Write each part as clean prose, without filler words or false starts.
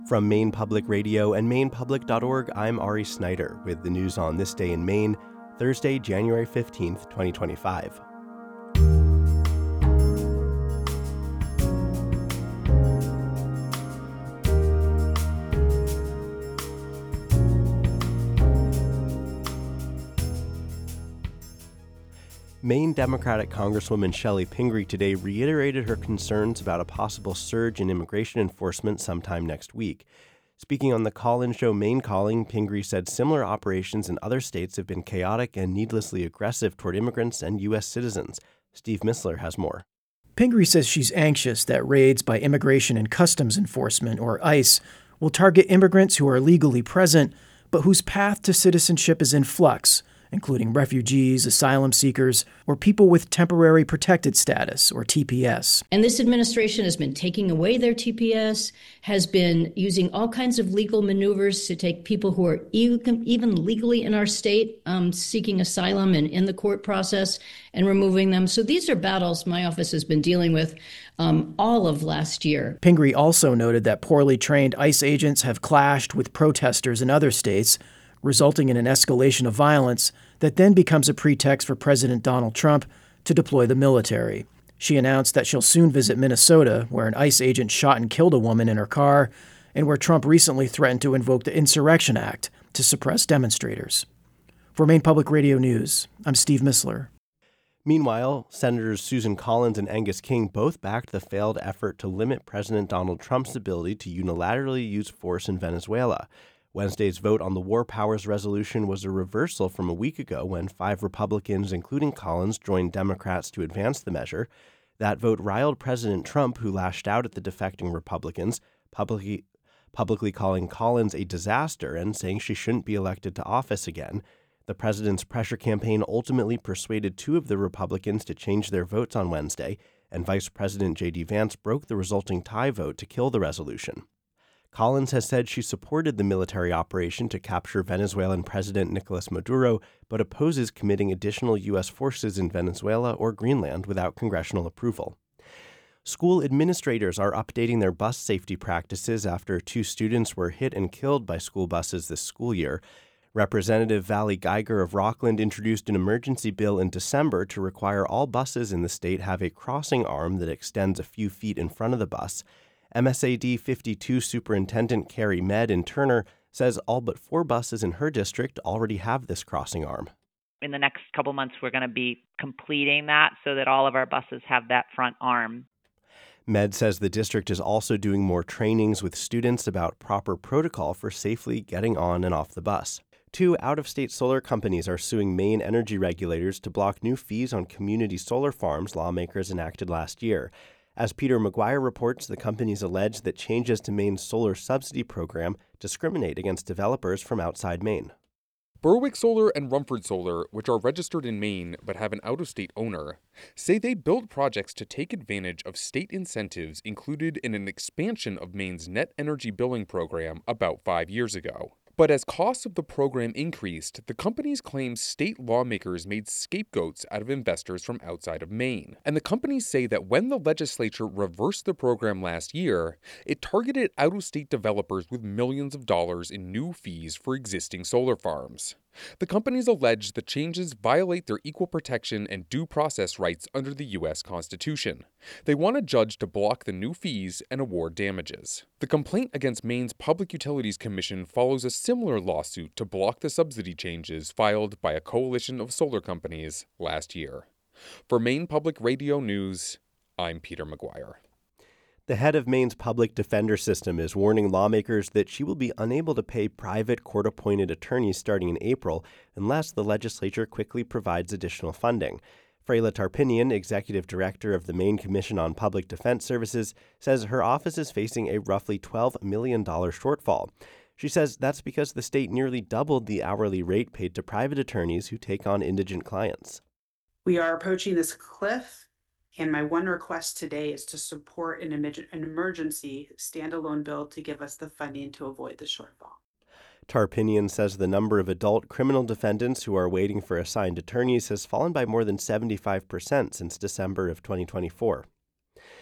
From Maine Public Radio and MainePublic.org, I'm Ari Snyder with the news on this day in Maine, Thursday, January 15th, 2025. Maine Democratic Congresswoman Chellie Pingree today reiterated her concerns about a possible surge in immigration enforcement sometime next week. Speaking on the call-in show Maine Calling, Pingree said similar operations in other states have been chaotic and needlessly aggressive toward immigrants and U.S. citizens. Steve Missler has more. Pingree says she's anxious that raids by Immigration and Customs Enforcement, or ICE, will target immigrants who are legally present but whose path to citizenship is in flux, including refugees, asylum seekers, or people with temporary protected status, or TPS. And this administration has been taking away their TPS, has been using all kinds of legal maneuvers to take people who are even legally in our state seeking asylum and in the court process and removing them. So these are battles my office has been dealing with all of last year. Pingree also noted that poorly trained ICE agents have clashed with protesters in other states, resulting in an escalation of violence that then becomes a pretext for President Donald Trump to deploy the military. She announced that she'll soon visit Minnesota, where an ICE agent shot and killed a woman in her car, and where Trump recently threatened to invoke the Insurrection Act to suppress demonstrators. For Maine Public Radio News, I'm Steve Missler. Meanwhile, Senators Susan Collins and Angus King both backed the failed effort to limit President Donald Trump's ability to unilaterally use force in Venezuela. Wednesday's vote on the War Powers Resolution was a reversal from a week ago when 5 Republicans, including Collins, joined Democrats to advance the measure. That vote riled President Trump, who lashed out at the defecting Republicans, publicly calling Collins a disaster and saying she shouldn't be elected to office again. The president's pressure campaign ultimately persuaded 2 of the Republicans to change their votes on Wednesday, and Vice President J.D. Vance broke the resulting tie vote to kill the resolution. Collins has said she supported the military operation to capture Venezuelan President Nicolas Maduro, but opposes committing additional U.S. forces in Venezuela or Greenland without congressional approval. School administrators are updating their bus safety practices after 2 students were hit and killed by school buses this school year. Representative Valley Geiger of Rockland introduced an emergency bill in December to require all buses in the state have a crossing arm that extends a few feet in front of the bus. MSAD 52 Superintendent Carrie Med Turner says all but 4 buses in her district already have this crossing arm. In the next couple months, we're going to be completing that so that all of our buses have that front arm. Med says the district is also doing more trainings with students about proper protocol for safely getting on and off the bus. 2 out-of-state solar companies are suing Maine energy regulators to block new fees on community solar farms lawmakers enacted last year. As Peter McGuire reports, the companies allege that changes to Maine's solar subsidy program discriminate against developers from outside Maine. Berwick Solar and Rumford Solar, which are registered in Maine but have an out-of-state owner, say they built projects to take advantage of state incentives included in an expansion of Maine's net energy billing program about 5 years ago. But as costs of the program increased, the companies claim state lawmakers made scapegoats out of investors from outside of Maine. And the companies say that when the legislature reversed the program last year, it targeted out-of-state developers with millions of dollars in new fees for existing solar farms. The companies allege the changes violate their equal protection and due process rights under the U.S. Constitution. They want a judge to block the new fees and award damages. The complaint against Maine's Public Utilities Commission follows a similar lawsuit to block the subsidy changes filed by a coalition of solar companies last year. For Maine Public Radio News, I'm Peter McGuire. The head of Maine's public defender system is warning lawmakers that she will be unable to pay private court-appointed attorneys starting in April unless the legislature quickly provides additional funding. Freyla Tarpinian, executive director of the Maine Commission on Public Defense Services, says her office is facing a roughly $12 million shortfall. She says that's because the state nearly doubled the hourly rate paid to private attorneys who take on indigent clients. We are approaching this cliff. And my one request today is to support an emergency standalone bill to give us the funding to avoid the shortfall. Tarpinian says the number of adult criminal defendants who are waiting for assigned attorneys has fallen by more than 75% since December of 2024.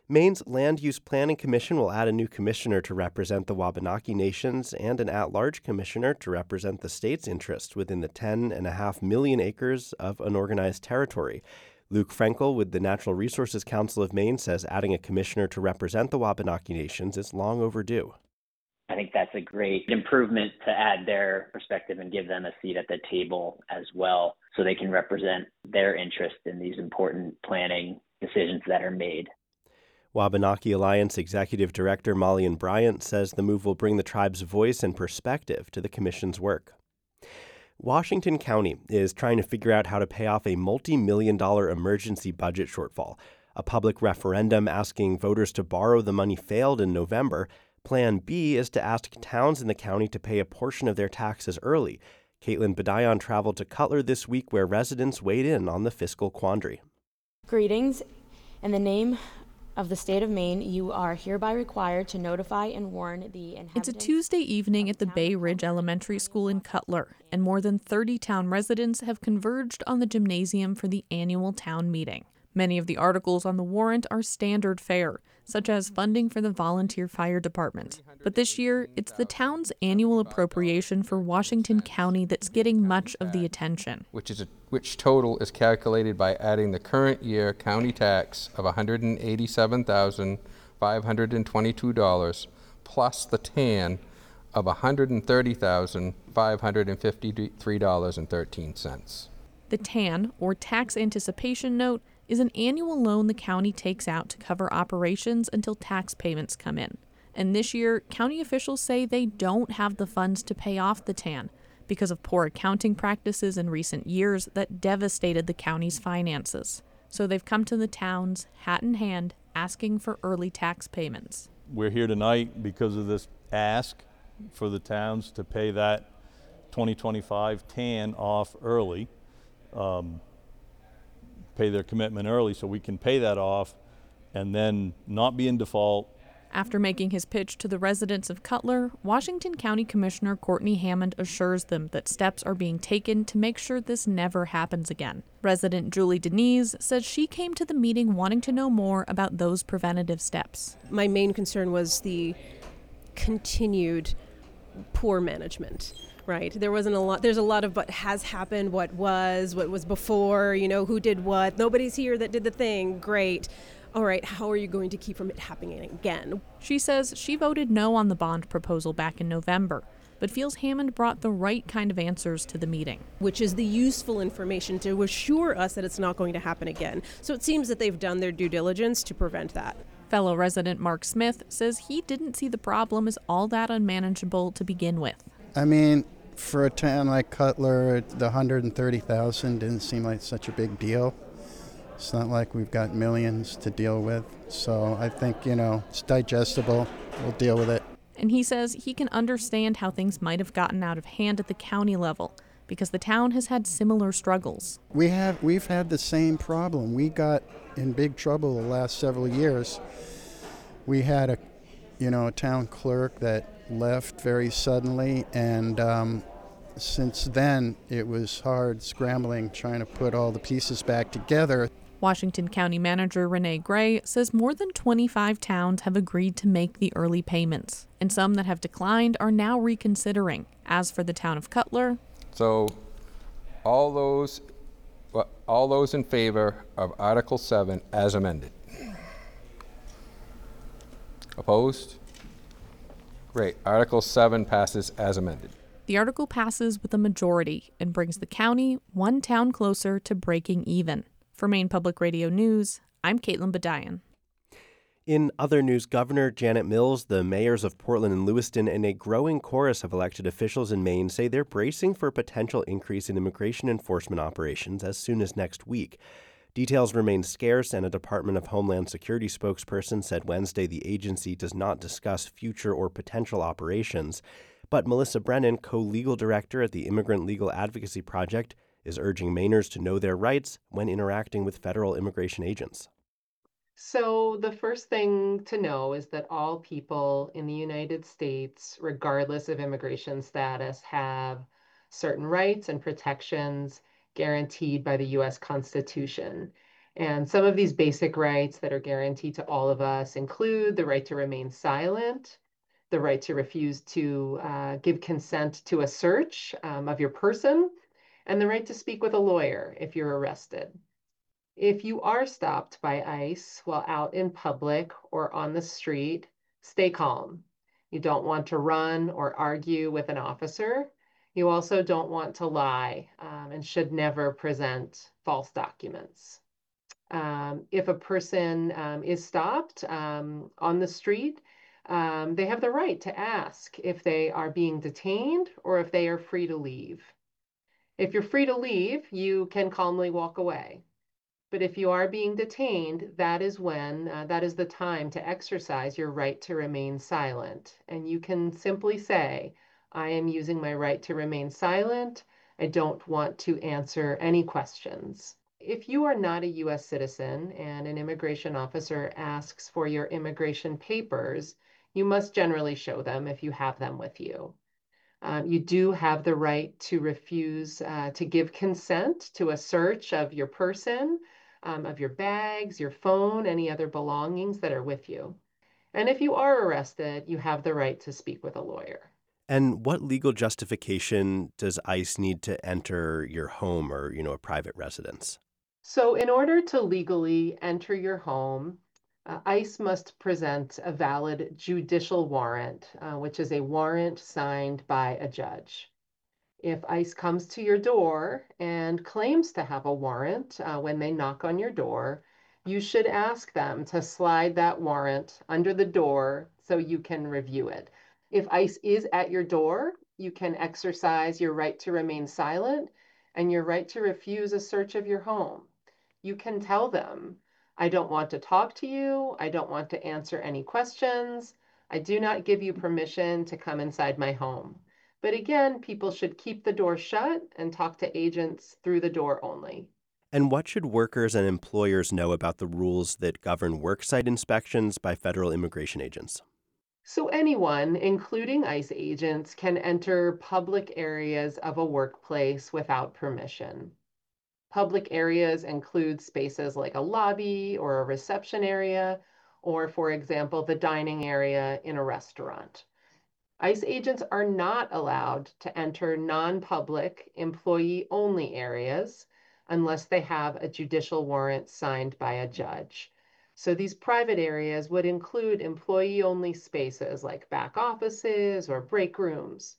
Maine's Land Use Planning Commission will add a new commissioner to represent the Wabanaki Nations and an at-large commissioner to represent the state's interest within the 10.5 million acres of unorganized territory. Luke Frankel with the Natural Resources Council of Maine says adding a commissioner to represent the Wabanaki Nations is long overdue. I think that's a great improvement to add their perspective and give them a seat at the table as well, so they can represent their interest in these important planning decisions that are made. Wabanaki Alliance Executive Director Molly Bryant says the move will bring the tribe's voice and perspective to the commission's work. Washington County is trying to figure out how to pay off a multi-million-dollar emergency budget shortfall. A public referendum asking voters to borrow the money failed in November. Plan B is to ask towns in the county to pay a portion of their taxes early. Caitlin Badayon traveled to Cutler this week where residents weighed in on the fiscal quandary. Greetings. In the name of the state of Maine, you are hereby required to notify and warn the inhabitants. It's a Tuesday evening at the Bay Ridge Elementary School in Cutler, and more than 30 town residents have converged on the gymnasium for the annual town meeting. Many of the articles on the warrant are standard fare, such as funding for the volunteer fire department. But this year, it's the town's annual appropriation for Washington County that's getting much of the attention. Which total is calculated by adding the current year county tax of $187,522 plus the TAN of $130,553.13. The TAN, or Tax Anticipation Note, is an annual loan the county takes out to cover operations until tax payments come in. And this year, county officials say they don't have the funds to pay off the TAN because of poor accounting practices in recent years that devastated the county's finances. So they've come to the towns, hat in hand, asking for early tax payments. We're here tonight because of this ask for the towns to pay that 2025 TAN off early. Pay their commitment early so we can pay that off and then not be in default. After making his pitch to the residents of Cutler, Washington County Commissioner Courtney Hammond assures them that steps are being taken to make sure this never happens again. Resident Julie Denise says she came to the meeting wanting to know more about those preventative steps. My main concern was the continued poor management. Right. There's a lot of what has happened, what was before, who did what. Nobody's here that did the thing. Great. All right. How are you going to keep from it happening again? She says she voted no on the bond proposal back in November, but feels Hammond brought the right kind of answers to the meeting. Which is the useful information to assure us that it's not going to happen again. So it seems that they've done their due diligence to prevent that. Fellow resident Mark Smith says he didn't see the problem as all that unmanageable to begin with. I mean, for a town like Cutler, the 130,000 didn't seem like such a big deal. It's not like we've got millions to deal with. So I think, it's digestible. We'll deal with it. And he says he can understand how things might have gotten out of hand at the county level because the town has had similar struggles. We've had the same problem. We got in big trouble the last several years. We had a town clerk that left very suddenly, and since then it was hard scrambling, trying to put all the pieces back together. Washington County Manager Renee Gray says more than 25 towns have agreed to make the early payments, and some that have declined are now reconsidering. As for the town of Cutler, So all those in favor of Article 7 as amended? Opposed? Great. Article 7 passes as amended. the article passes with a majority and brings the county one town closer to breaking even. For Maine Public Radio News, I'm Caitlin Badayon. In other news, Governor Janet Mills, the mayors of Portland and Lewiston, and a growing chorus of elected officials in Maine say they're bracing for a potential increase in immigration enforcement operations as soon as next week. Details remain scarce, and a Department of Homeland Security spokesperson said Wednesday the agency does not discuss future or potential operations. But Melissa Brennan, co-legal director at the Immigrant Legal Advocacy Project, is urging Mainers to know their rights when interacting with federal immigration agents. So the first thing to know is that all people in the United States, regardless of immigration status, have certain rights and protections guaranteed by the U.S. Constitution. And some of these basic rights that are guaranteed to all of us include the right to remain silent, the right to refuse to give consent to a search of your person, and the right to speak with a lawyer if you're arrested. If you are stopped by ICE while out in public or on the street, stay calm. You don't want to run or argue with an officer. You also don't want to lie and should never present false documents. If a person is stopped on the street, they have the right to ask if they are being detained or if they are free to leave. If you're free to leave, you can calmly walk away. But if you are being detained, that is the time to exercise your right to remain silent. And you can simply say, I am using my right to remain silent. I don't want to answer any questions. If you are not a U.S. citizen and an immigration officer asks for your immigration papers, you must generally show them if you have them with you. You do have the right to refuse to give consent to a search of your person, of your bags, your phone, any other belongings that are with you. And if you are arrested, you have the right to speak with a lawyer. And what legal justification does ICE need to enter your home or, a private residence? So in order to legally enter your home, ICE must present a valid judicial warrant, which is a warrant signed by a judge. If ICE comes to your door and claims to have a warrant when they knock on your door, you should ask them to slide that warrant under the door so you can review it. If ICE is at your door, you can exercise your right to remain silent and your right to refuse a search of your home. You can tell them, I don't want to talk to you. I don't want to answer any questions. I do not give you permission to come inside my home. But again, people should keep the door shut and talk to agents through the door only. And what should workers and employers know about the rules that govern worksite inspections by federal immigration agents? So anyone, including ICE agents, can enter public areas of a workplace without permission. Public areas include spaces like a lobby or a reception area, or, for example, the dining area in a restaurant. ICE agents are not allowed to enter non-public, employee-only areas unless they have a judicial warrant signed by a judge. So these private areas would include employee-only spaces like back offices or break rooms.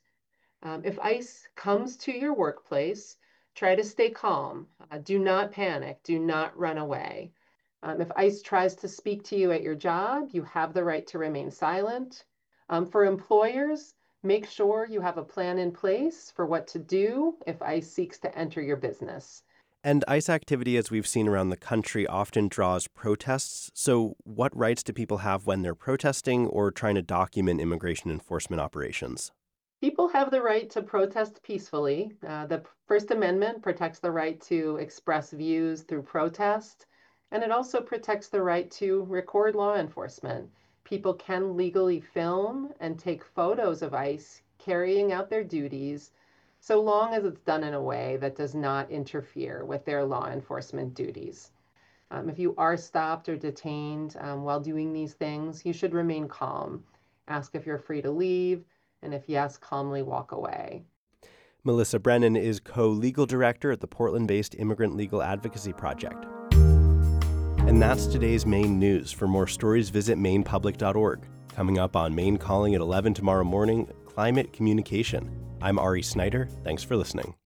If ICE comes to your workplace, try to stay calm. Do not panic. Do not run away. If ICE tries to speak to you at your job, you have the right to remain silent. For employers, make sure you have a plan in place for what to do if ICE seeks to enter your business. And ICE activity, as we've seen around the country, often draws protests. So what rights do people have when they're protesting or trying to document immigration enforcement operations? People have the right to protest peacefully. The First Amendment protects the right to express views through protest, and it also protects the right to record law enforcement. People can legally film and take photos of ICE carrying out their duties, so long as it's done in a way that does not interfere with their law enforcement duties. If you are stopped or detained while doing these things, you should remain calm. Ask if you're free to leave, and if yes, calmly walk away. Melissa Brennan is co-legal director at the Portland-based Immigrant Legal Advocacy Project. And that's today's Maine news. For more stories, visit mainepublic.org. Coming up on Maine Calling at 11 tomorrow morning, climate communication. I'm Ari Snyder. Thanks for listening.